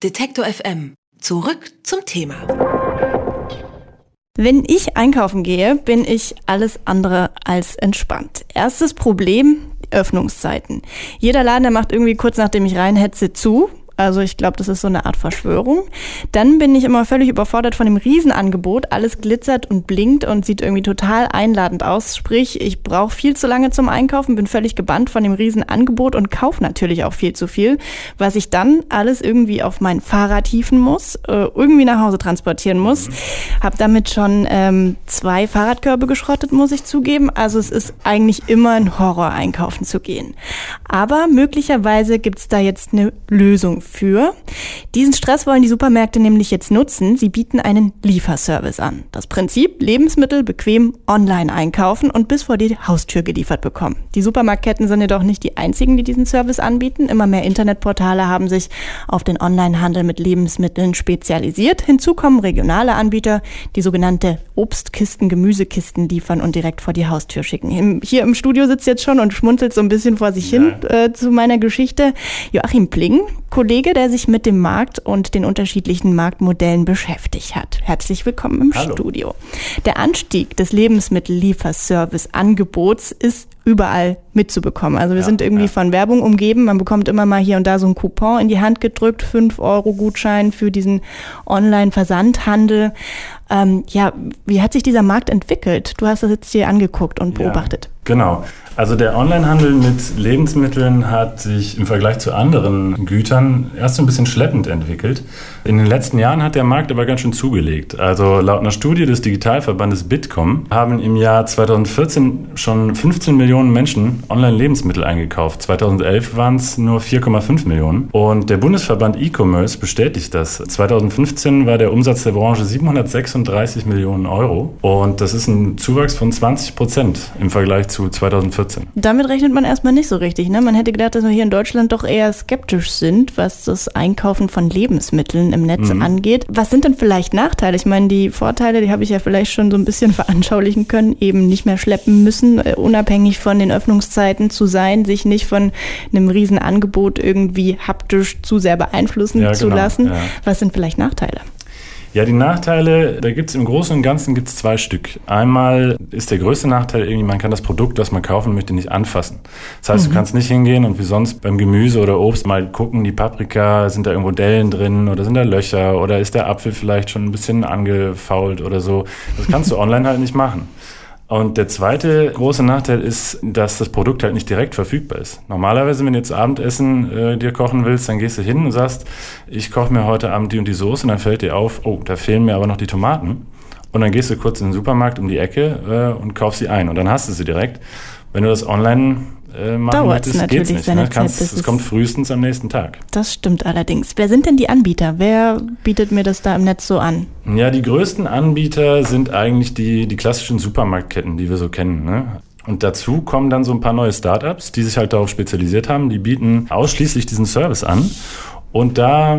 Detektor FM. Zurück zum Thema. Wenn ich einkaufen gehe, bin ich alles andere als entspannt. Erstes Problem, Öffnungszeiten. Jeder Laden, der macht irgendwie kurz nachdem ich reinhetze zu. Also ich glaube, das ist so eine Art Verschwörung. Dann bin ich immer völlig überfordert von dem Riesenangebot. Alles glitzert und blinkt und sieht irgendwie total einladend aus. Sprich, ich brauche viel zu lange zum Einkaufen, bin völlig gebannt von dem Riesenangebot und kaufe natürlich auch viel zu viel, was ich dann alles irgendwie auf mein Fahrrad hieven muss, irgendwie nach Hause transportieren muss. Habe damit schon 2 Fahrradkörbe geschrottet, muss ich zugeben. Also es ist eigentlich immer ein Horror, einkaufen zu gehen. Aber möglicherweise gibt es da jetzt eine Lösung für. Diesen Stress wollen die Supermärkte nämlich jetzt nutzen. Sie bieten einen Lieferservice an. Das Prinzip: Lebensmittel bequem online einkaufen und bis vor die Haustür geliefert bekommen. Die Supermarktketten sind jedoch nicht die einzigen, die diesen Service anbieten. Immer mehr Internetportale haben sich auf den Onlinehandel mit Lebensmitteln spezialisiert. Hinzu kommen regionale Anbieter, die sogenannte Obstkisten, Gemüsekisten liefern und direkt vor die Haustür schicken. Hier im Studio sitzt jetzt schon und schmunzelt so ein bisschen vor sich hin zu meiner Geschichte Joachim Pling, Kollege, der sich mit dem Markt und den unterschiedlichen Marktmodellen beschäftigt hat. Herzlich willkommen im Studio. Der Anstieg des Lebensmittellieferservice-Angebots ist überall mitzubekommen. Also wir sind irgendwie von Werbung umgeben. Man bekommt immer mal hier und da so einen Coupon in die Hand gedrückt, 5-Euro-Gutschein für diesen Online-Versandhandel. Wie hat sich dieser Markt entwickelt? Du hast das jetzt hier angeguckt und beobachtet. Genau. Also der Onlinehandel mit Lebensmitteln hat sich im Vergleich zu anderen Gütern erst so ein bisschen schleppend entwickelt. In den letzten Jahren hat der Markt aber ganz schön zugelegt. Also laut einer Studie des Digitalverbandes Bitkom haben im Jahr 2014 schon 15 Millionen Menschen Online-Lebensmittel eingekauft. 2011 waren es nur 4,5 Millionen. Und der Bundesverband E-Commerce bestätigt das. 2015 war der Umsatz der Branche 736 Millionen Euro. Und das ist ein Zuwachs von 20% im Vergleich zu 2014. Damit rechnet man erstmal nicht so richtig, ne? Man hätte gedacht, dass wir hier in Deutschland doch eher skeptisch sind, was das Einkaufen von Lebensmitteln im Netz angeht. Was sind denn vielleicht Nachteile? Ich meine, die Vorteile, die habe ich ja vielleicht schon so ein bisschen veranschaulichen können, eben nicht mehr schleppen müssen, unabhängig von den Öffnungszeiten zu sein, sich nicht von einem riesen Angebot irgendwie haptisch zu sehr beeinflussen zu lassen. Ja. Was sind vielleicht Nachteile? Ja, die Nachteile, da gibt es im Großen und Ganzen 2 Stück. Einmal ist der größte Nachteil irgendwie, man kann das Produkt, das man kaufen möchte, nicht anfassen. Das heißt, du kannst nicht hingehen und wie sonst beim Gemüse oder Obst mal gucken, die Paprika, sind da irgendwo Dellen drin oder sind da Löcher oder ist der Apfel vielleicht schon ein bisschen angefault oder so. Das kannst du online halt nicht machen. Und der zweite große Nachteil ist, dass das Produkt halt nicht direkt verfügbar ist. Normalerweise, wenn du jetzt Abendessen dir kochen willst, dann gehst du hin und sagst, ich koche mir heute Abend die und die Soße und dann fällt dir auf, oh, da fehlen mir aber noch die Tomaten. Und dann gehst du kurz in den Supermarkt um die Ecke und kaufst sie ein und dann hast du sie direkt. Wenn du das online machen möchtest, geht's nicht. Es kommt frühestens am nächsten Tag. Das stimmt allerdings. Wer sind denn die Anbieter? Wer bietet mir das da im Netz so an? Ja, die größten Anbieter sind eigentlich die klassischen Supermarktketten, die wir so kennen, ne? Und dazu kommen dann so ein paar neue Startups, die sich halt darauf spezialisiert haben. Die bieten ausschließlich diesen Service an. Und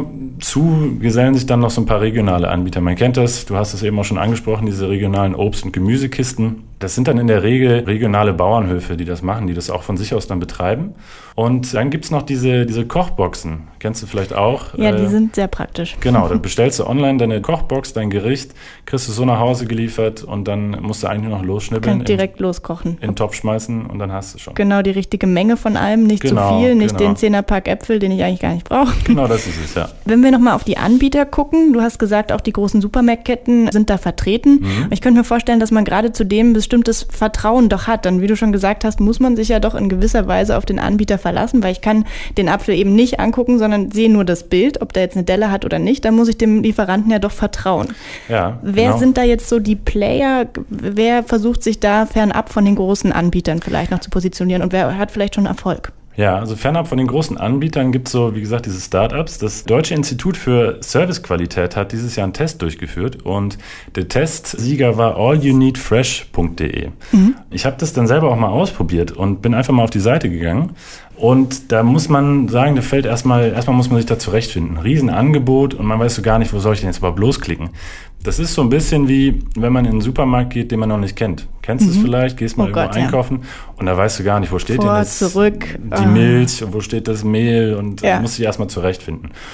dazu gesellen sich dann noch so ein paar regionale Anbieter. Man kennt das, du hast es eben auch schon angesprochen, diese regionalen Obst- und Gemüsekisten. Das sind dann in der Regel regionale Bauernhöfe, die das machen, die das auch von sich aus dann betreiben. Und dann gibt's noch diese Kochboxen, kennst du vielleicht auch? Ja, die sind sehr praktisch. Genau, da bestellst du online deine Kochbox, dein Gericht, kriegst du so nach Hause geliefert und dann musst du eigentlich nur noch losschnippeln. Kannst direkt loskochen. In den Topf schmeißen und dann hast du schon. Genau, die richtige Menge von allem, nicht zu viel, nicht den 10er-Pack Äpfel, den ich eigentlich gar nicht brauche. Genau, das ist es, ja. Wenn wir nochmal auf die Anbieter gucken, du hast gesagt, auch die großen Supermarktketten sind da vertreten. Ich könnte mir vorstellen, dass man gerade zu dem bestimmtes Vertrauen doch hat. Dann, wie du schon gesagt hast, muss man sich ja doch in gewisser Weise auf den Anbieter verlassen, weil ich kann den Apfel eben nicht angucken, sondern sehe nur das Bild, ob der jetzt eine Delle hat oder nicht. Da muss ich dem Lieferanten ja doch vertrauen. Ja, Wer sind da jetzt so die Player? Wer versucht sich da fernab von den großen Anbietern vielleicht noch zu positionieren und wer hat vielleicht schon Erfolg? Ja, also fernab von den großen Anbietern gibt es so, wie gesagt, diese Startups. Das Deutsche Institut für Servicequalität hat dieses Jahr einen Test durchgeführt und der Testsieger war allyouneedfresh.de. Ich habe das dann selber auch mal ausprobiert und bin einfach mal auf die Seite gegangen. Und da muss man sagen, da fällt erstmal muss man sich da zurechtfinden. Riesenangebot und man weiß so gar nicht, wo soll ich denn jetzt überhaupt losklicken. Das ist so ein bisschen wie, wenn man in einen Supermarkt geht, den man noch nicht kennt. Kennst du es vielleicht? Gehst mal irgendwo einkaufen und da weißt du gar nicht, wo steht denn jetzt zurück, die Milch und wo steht das Mehl und musst dich erstmal zurechtfinden.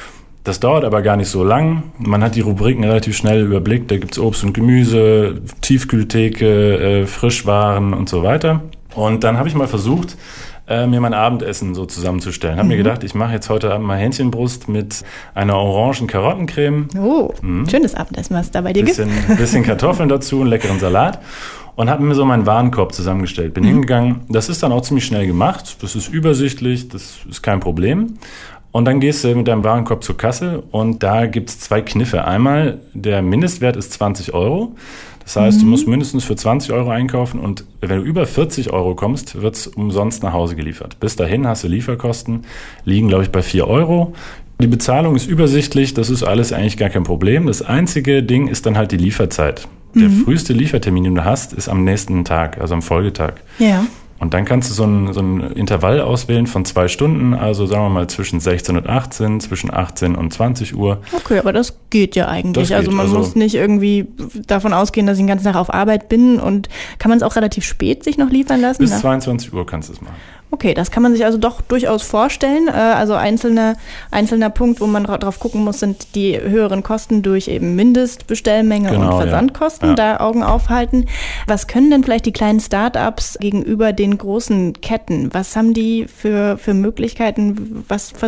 Das dauert aber gar nicht so lang. Man hat die Rubriken relativ schnell überblickt. Da gibt's Obst und Gemüse, Tiefkühltheke, Frischwaren und so weiter. Und dann habe ich mal versucht, mir mein Abendessen so zusammenzustellen. Habe mir gedacht, ich mache jetzt heute Abend mal Hähnchenbrust mit einer orangen Karottencreme. Oh, schönes Abendessen, was es da bei dir gibt. Bisschen Kartoffeln dazu, einen leckeren Salat. Und habe mir so meinen Warenkorb zusammengestellt. Bin hingegangen. Das ist dann auch ziemlich schnell gemacht. Das ist übersichtlich, das ist kein Problem. Und dann gehst du mit deinem Warenkorb zur Kasse und da gibt's 2 Kniffe. Einmal, der Mindestwert ist 20 €. Das heißt, du musst mindestens für 20 € einkaufen und wenn du über 40 € kommst, wird's umsonst nach Hause geliefert. Bis dahin hast du Lieferkosten, liegen, glaube ich, bei 4 €. Die Bezahlung ist übersichtlich, das ist alles eigentlich gar kein Problem. Das einzige Ding ist dann halt die Lieferzeit. Der früheste Liefertermin, den du hast, ist am nächsten Tag, also am Folgetag. Ja. Und dann kannst du so ein Intervall auswählen von 2 Stunden, also sagen wir mal zwischen 16 und 18, zwischen 18 und 20 Uhr. Okay, aber das geht ja eigentlich. Das geht. Also man muss nicht irgendwie davon ausgehen, dass ich den ganzen Tag auf Arbeit bin. Und kann man es auch relativ spät sich noch liefern lassen? Bis 22 Uhr kannst du es machen. Okay, das kann man sich also doch durchaus vorstellen. Also einzelner Punkt, wo man drauf gucken muss, sind die höheren Kosten durch eben Mindestbestellmenge und Versandkosten. Ja. Da Augen aufhalten. Was können denn vielleicht die kleinen Start-ups gegenüber den großen Ketten? Was haben die für Möglichkeiten?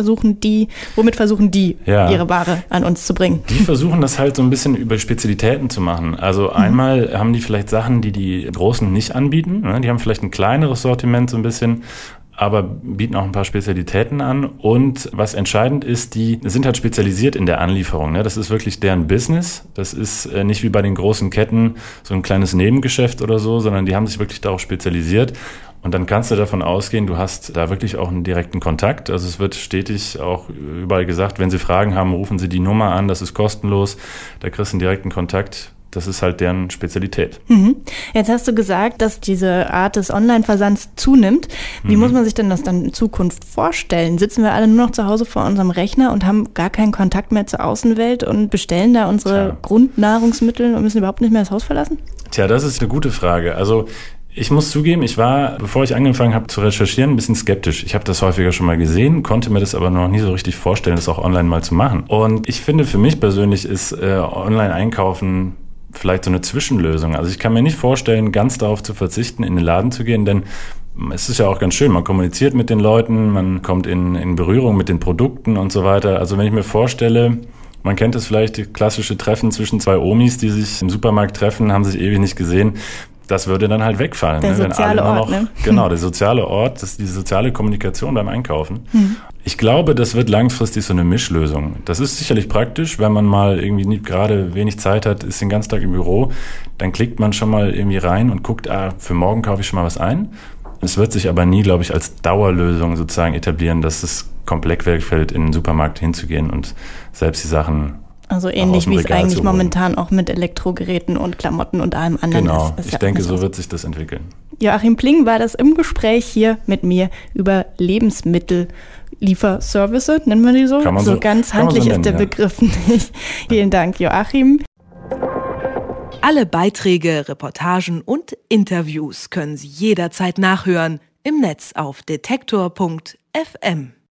Womit versuchen die, ihre Ware an uns zu bringen? Die versuchen das halt so ein bisschen über Spezialitäten zu machen. Also einmal haben die vielleicht Sachen, die die Großen nicht anbieten. Die haben vielleicht ein kleineres Sortiment so ein bisschen, aber bieten auch ein paar Spezialitäten an. Und was entscheidend ist, die sind halt spezialisiert in der Anlieferung. Das ist wirklich deren Business. Das ist nicht wie bei den großen Ketten so ein kleines Nebengeschäft oder so, sondern die haben sich wirklich darauf spezialisiert. Und dann kannst du davon ausgehen, du hast da wirklich auch einen direkten Kontakt. Also es wird stetig auch überall gesagt, wenn Sie Fragen haben, rufen Sie die Nummer an, das ist kostenlos. Da kriegst du einen direkten Kontakt. Das ist halt deren Spezialität. Jetzt hast du gesagt, dass diese Art des Online-Versands zunimmt. Wie muss man sich denn das dann in Zukunft vorstellen? Sitzen wir alle nur noch zu Hause vor unserem Rechner und haben gar keinen Kontakt mehr zur Außenwelt und bestellen da unsere Grundnahrungsmittel und müssen überhaupt nicht mehr das Haus verlassen? Tja, das ist eine gute Frage. Also ich muss zugeben, ich war, bevor ich angefangen habe zu recherchieren, ein bisschen skeptisch. Ich habe das häufiger schon mal gesehen, konnte mir das aber noch nie so richtig vorstellen, das auch online mal zu machen. Und ich finde, für mich persönlich ist Online-Einkaufen vielleicht so eine Zwischenlösung. Also ich kann mir nicht vorstellen, ganz darauf zu verzichten, in den Laden zu gehen, denn es ist ja auch ganz schön, man kommuniziert mit den Leuten, man kommt in Berührung mit den Produkten und so weiter. Also wenn ich mir vorstelle, man kennt es vielleicht, die klassische Treffen zwischen 2 Omis, die sich im Supermarkt treffen, haben sich ewig nicht gesehen. Das würde dann halt wegfallen. Der soziale Ort, ne? Genau, der soziale Ort, das ist die soziale Kommunikation beim Einkaufen. Ich glaube, das wird langfristig so eine Mischlösung. Das ist sicherlich praktisch, wenn man mal irgendwie nicht gerade wenig Zeit hat, ist den ganzen Tag im Büro, dann klickt man schon mal irgendwie rein und guckt, für morgen kaufe ich schon mal was ein. Es wird sich aber nie, glaube ich, als Dauerlösung sozusagen etablieren, dass es komplett wegfällt, in den Supermarkt hinzugehen und selbst die Sachen also ähnlich wie es eigentlich momentan auch mit Elektrogeräten und Klamotten und allem anderen ist. Genau, ich denke, so wird sich das entwickeln. Joachim Pling war das im Gespräch hier mit mir über Lebensmittellieferservice, nennen wir die so? So ganz handlich ist der Begriff nicht. Vielen Dank, Joachim. Alle Beiträge, Reportagen und Interviews können Sie jederzeit nachhören im Netz auf detektor.fm.